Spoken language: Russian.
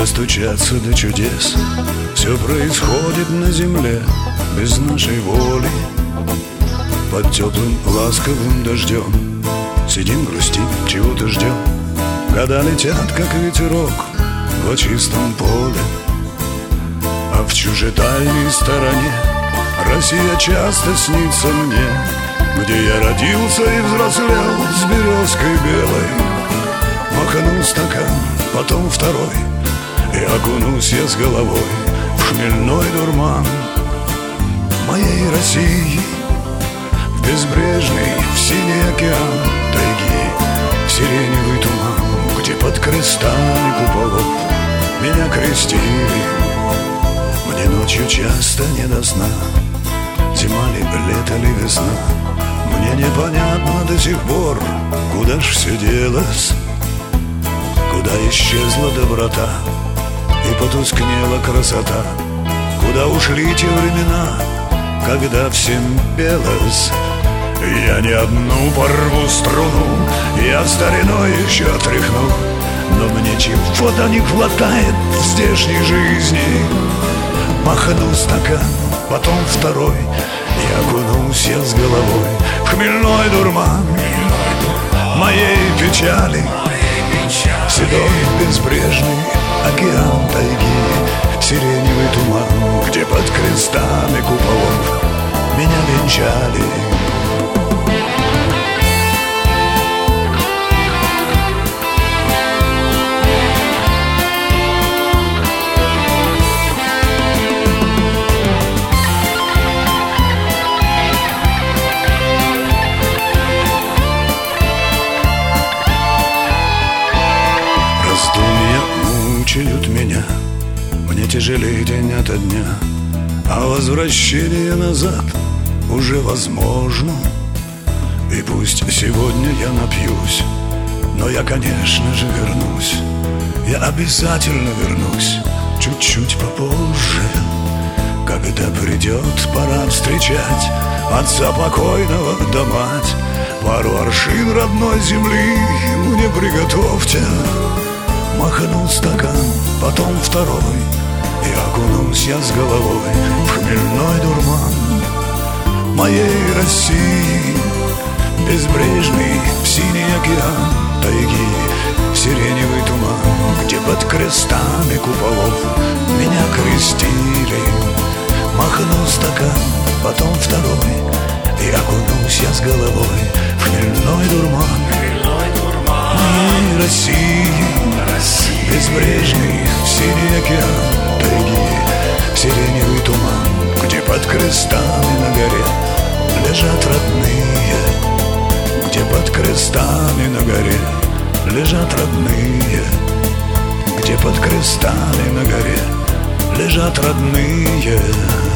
достучаться до чудес. Все происходит на земле без нашей воли. Под теплым ласковым дождем сидим, грустим, чего-то ждем. Года летят, как ветерок в чистом поле. А в чужой дальней стороне Россия часто снится мне, где я родился и взрослел с березкой белой. Махнул стакан, потом второй, и окунусь я с головой в хмельной дурман моей России, в безбрежный, в синий океан тайги, в сиреневый туман, где под крестами куполов меня крестили. Мне ночью часто не до сна, зима ли, лето ли, весна. Мне непонятно до сих пор, куда ж все делось, куда исчезла доброта и потускнела красота, куда ушли те времена, когда всем пелось. Я не одну порву струну, я стариной еще тряхну, но мне чего-то не хватает в здешней жизни. Махну стакан, потом второй, и окунулся я с головой в хмельной дурман моей печали. Седой безбрежный океан тайги, сиреневый туман, где под крестами куполов меня венчали. Раздумья мучают меня, мне тяжелее день ото дня, а возвращение назад уже возможно. И пусть сегодня я напьюсь, но я, конечно же, вернусь. Я обязательно вернусь чуть-чуть попозже, когда придет пора встречать отца покойного да мать. Пару аршин родной земли мне приготовьте. Махнул стакан, потом второй, и окунулся я с головой в хмельной дурман моей России, безбрежный синий океан тайги, сиреневый туман, где под крестами куполов меня крестили. Махнул стакан, потом второй, и окунулся я с головой в хмельной дурман моей России, безбрежный синий океан тайги, сиреневый туман, где под крестами на горе лежат родные, где под крестами на горе лежат родные, где под крестами на горе лежат родные.